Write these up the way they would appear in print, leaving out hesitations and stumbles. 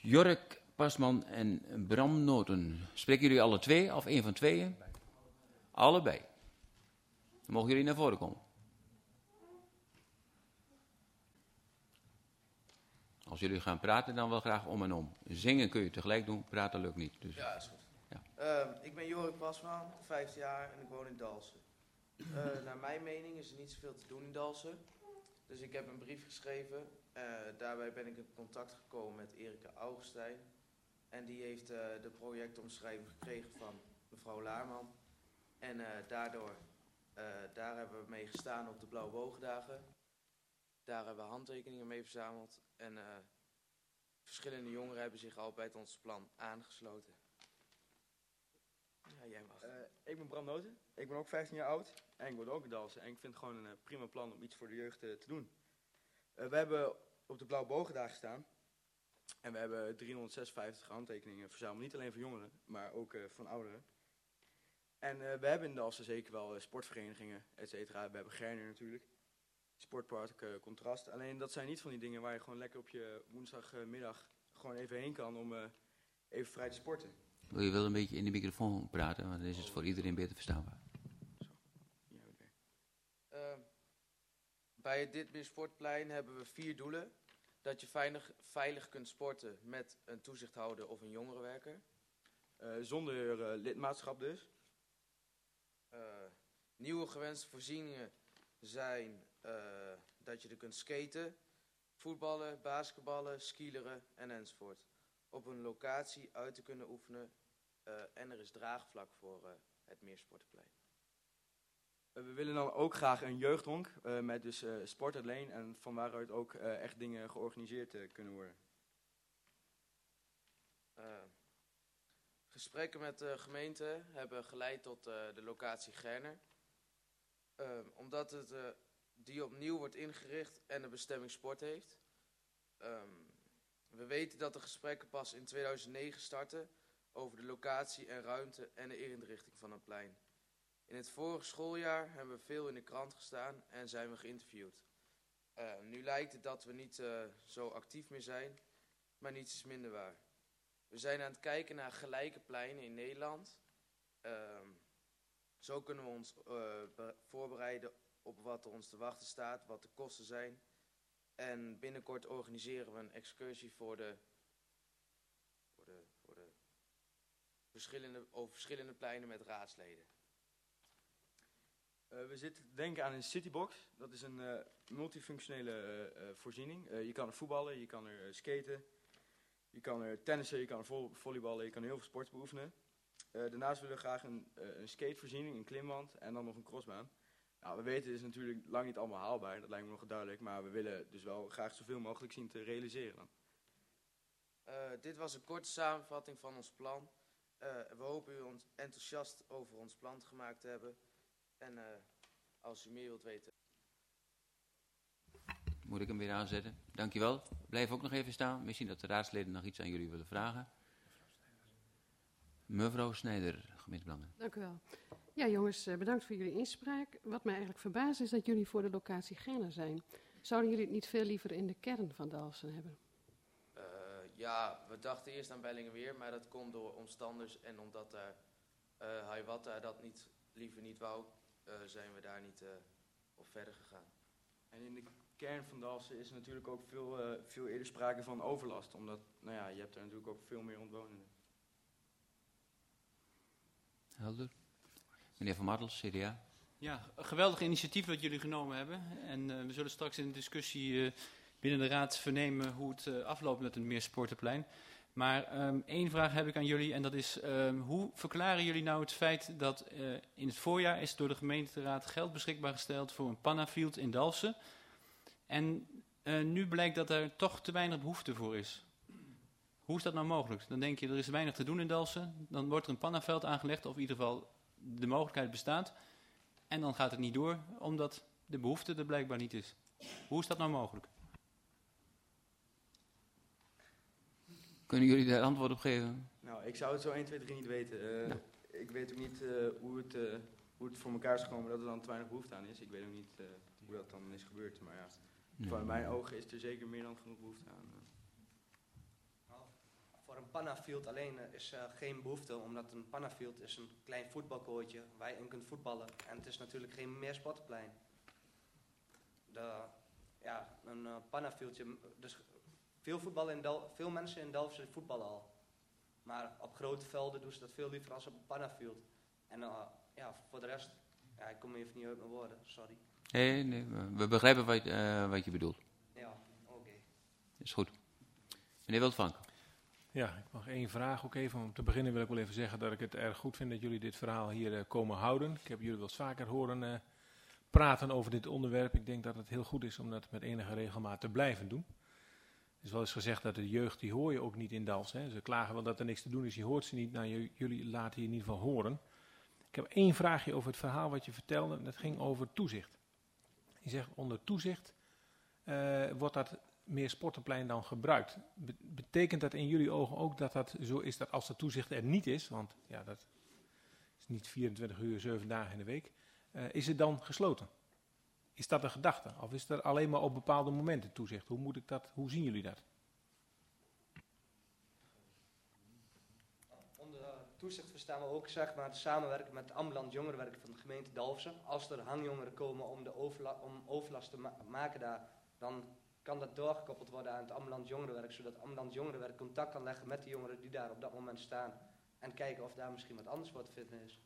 Jork Pasman en Bram Noten. Spreken jullie alle twee of één van tweeën? Allebei. Dan mogen jullie naar voren komen. Als jullie gaan praten, dan wel graag om en om. Zingen kun je tegelijk doen, praten lukt niet. Dus. Ja, is goed. Ja. Ik ben Jorik Pasman, 15 jaar en ik woon in Dalsen. Naar mijn mening is er niet zoveel te doen in Dalsen. Dus ik heb een brief geschreven. Daarbij ben ik in contact gekomen met Erika Augustijn. En die heeft de projectomschrijving gekregen van mevrouw Laarman. En daar hebben we mee gestaan op de Blauwe Boogdagen. Daar hebben we handtekeningen mee verzameld. En verschillende jongeren hebben zich al bij ons plan aangesloten. Ja, jij mag. Ik ben Bram Noten. Ik ben ook 15 jaar oud. En ik woon ook in Dalsen. En ik vind het gewoon een prima plan om iets voor de jeugd te doen. We hebben op de Blauwe Bogendagen gestaan. En we hebben 356 handtekeningen verzameld. Niet alleen van jongeren, maar ook van ouderen. En we hebben in Dalsen zeker wel sportverenigingen, et cetera. We hebben Gerner natuurlijk. Sportpark, Contrast. Alleen dat zijn niet van die dingen waar je gewoon lekker op je woensdagmiddag gewoon even heen kan om even vrij te sporten. Wil je wel een beetje in de microfoon praten, want dan is het voor iedereen beter verstaanbaar. Ja, okay. Bij het Ditmeer Sportplein hebben we 4 doelen. Dat je veilig kunt sporten met een toezichthouder of een jongerenwerker. Zonder lidmaatschap dus. Nieuwe gewenste voorzieningen zijn dat je er kunt skaten, voetballen, basketballen, skileren en enzovoort. Op een locatie uit te kunnen oefenen en er is draagvlak voor het Meersportenplein. We willen dan ook graag een jeugdhonk met dus sport alleen en van waaruit ook echt dingen georganiseerd kunnen worden. Gesprekken met de gemeente hebben geleid tot de locatie Gerner. Omdat die opnieuw wordt ingericht en de bestemming sport heeft. We weten dat de gesprekken pas in 2009 starten over de locatie en ruimte en de inrichting van het plein. In het vorige schooljaar hebben we veel in de krant gestaan en zijn we geïnterviewd. Nu lijkt het dat we niet zo actief meer zijn, maar niets is minder waar. We zijn aan het kijken naar gelijke pleinen in Nederland. Zo kunnen we ons voorbereiden op wat er ons te wachten staat, wat de kosten zijn. En binnenkort organiseren we een excursie over verschillende pleinen met raadsleden. We zitten te denken aan een citybox. Dat is een multifunctionele voorziening. Je kan er voetballen, je kan er skaten, je kan er tennissen, je kan er volleyballen, je kan heel veel sporten beoefenen. Daarnaast willen we graag een skatevoorziening, een klimband en dan nog een crossbaan. Nou, we weten, het is natuurlijk lang niet allemaal haalbaar, dat lijkt me nog duidelijk, maar we willen dus wel graag zoveel mogelijk zien te realiseren. Dit was een korte samenvatting van ons plan. We hopen u ons enthousiast over ons plan gemaakt te hebben. En als u meer wilt weten. Moet ik hem weer aanzetten? Dankjewel. Blijf ook nog even staan. Misschien dat de raadsleden nog iets aan jullie willen vragen. Mevrouw Snijder, gemeentebelangen. Dank u wel. Ja, jongens, bedankt voor jullie inspraak. Wat mij eigenlijk verbaast is dat jullie voor de locatie Gerner zijn. Zouden jullie het niet veel liever in de kern van Dalsen hebben? Ja, we dachten eerst aan Bellingeweer, maar dat komt door omstanders. En omdat Hiawatha dat liever niet wou, zijn we daar niet op verder gegaan. En in de kern van Dalsen is er natuurlijk ook veel eerder sprake van overlast. Omdat, nou ja, je hebt er natuurlijk ook veel meer omwonenden. Helder. Meneer Van Martels, CDA. Ja, een geweldig initiatief wat jullie genomen hebben. En we zullen straks in de discussie binnen de raad vernemen hoe het afloopt met het Meersportenplein. Maar één vraag heb ik aan jullie en dat is, hoe verklaren jullie nou het feit dat in het voorjaar is door de gemeenteraad geld beschikbaar gesteld voor een Pannafield in Dalsen. En nu blijkt dat er toch te weinig behoefte voor is. Hoe is dat nou mogelijk? Dan denk je, er is weinig te doen in Dalsen. Dan wordt er een Pannaveld aangelegd, of in ieder geval de mogelijkheid bestaat. En dan gaat het niet door, omdat de behoefte er blijkbaar niet is. Hoe is dat nou mogelijk? Kunnen jullie daar antwoord op geven? Nou, ik zou het zo 1, 2, 3 niet weten. Ik weet ook niet hoe het voor elkaar is gekomen dat er dan te weinig behoefte aan is. Ik weet ook niet hoe dat dan is gebeurd. Maar ja, van mijn ogen is er zeker meer dan genoeg behoefte aan. een pannafield alleen is geen behoefte, omdat een pannafield is een klein voetbalkoortje waar je in kunt voetballen. En het is natuurlijk geen meersportenplein. Een pannafieldje, dus veel mensen in Dalfsen voetballen al. Maar op grote velden doen ze dat veel liever als op een pannafield. En voor de rest, ik kom even niet uit mijn woorden, sorry. Nee, we begrijpen wat je bedoelt. Ja, oké. Is goed. Meneer Wildvank. Ja, ik mag één vraag ook even. Om te beginnen wil ik wel even zeggen dat ik het erg goed vind dat jullie dit verhaal hier komen houden. Ik heb jullie wel eens vaker horen praten over dit onderwerp. Ik denk dat het heel goed is om dat met enige regelmaat te blijven doen. Er is wel eens gezegd dat de jeugd, die hoor je ook niet in Dalfsen. Ze klagen wel dat er niks te doen is, je hoort ze niet. Nou, jullie laten je in ieder geval horen. Ik heb één vraagje over het verhaal wat je vertelde. Dat ging over toezicht. Je zegt onder toezicht wordt dat Meersportenplein dan gebruikt. Betekent dat in jullie ogen ook dat dat zo is dat als de toezicht er niet is, want ja, dat is niet 24 uur, 7 dagen in de week, is het dan gesloten? Is dat een gedachte? Of is er alleen maar op bepaalde momenten toezicht? Hoe zien jullie dat? Onder toezicht verstaan we ook zeg maar, het samenwerken met het ambulant jongerenwerk van de gemeente Dalfsen. Als er hangjongeren komen om overlast te maken daar, dan kan dat doorgekoppeld worden aan het ambulant jongerenwerk, zodat het ambulant jongerenwerk contact kan leggen met de jongeren die daar op dat moment staan en kijken of daar misschien wat anders voor te vinden is.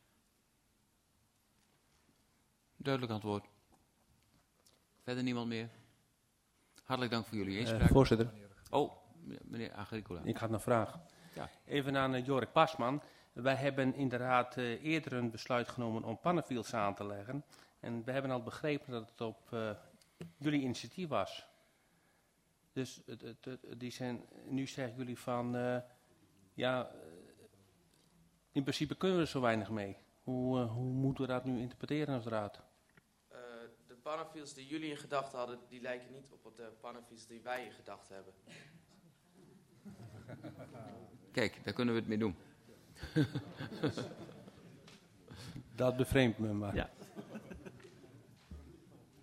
Duidelijk antwoord. Verder niemand meer? Hartelijk dank voor jullie inspraak. Voorzitter. Oh, meneer Agricola. Ik had een vraag. Ja. Even aan Jorik Pasman. Wij hebben inderdaad eerder een besluit genomen om pannenfields aan te leggen. En we hebben al begrepen dat het op jullie initiatief was. Dus nu zeggen jullie van, in principe kunnen we er zo weinig mee. Hoe moeten we dat nu interpreteren als raad? De pannenfields die jullie in gedachten hadden, die lijken niet op de pannenfields die wij in gedachten hebben. Kijk, daar kunnen we het mee doen. Dat bevreemdt me maar. Ja.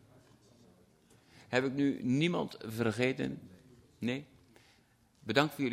Heb ik nu niemand vergeten? Nee? Bedankt voor jullie.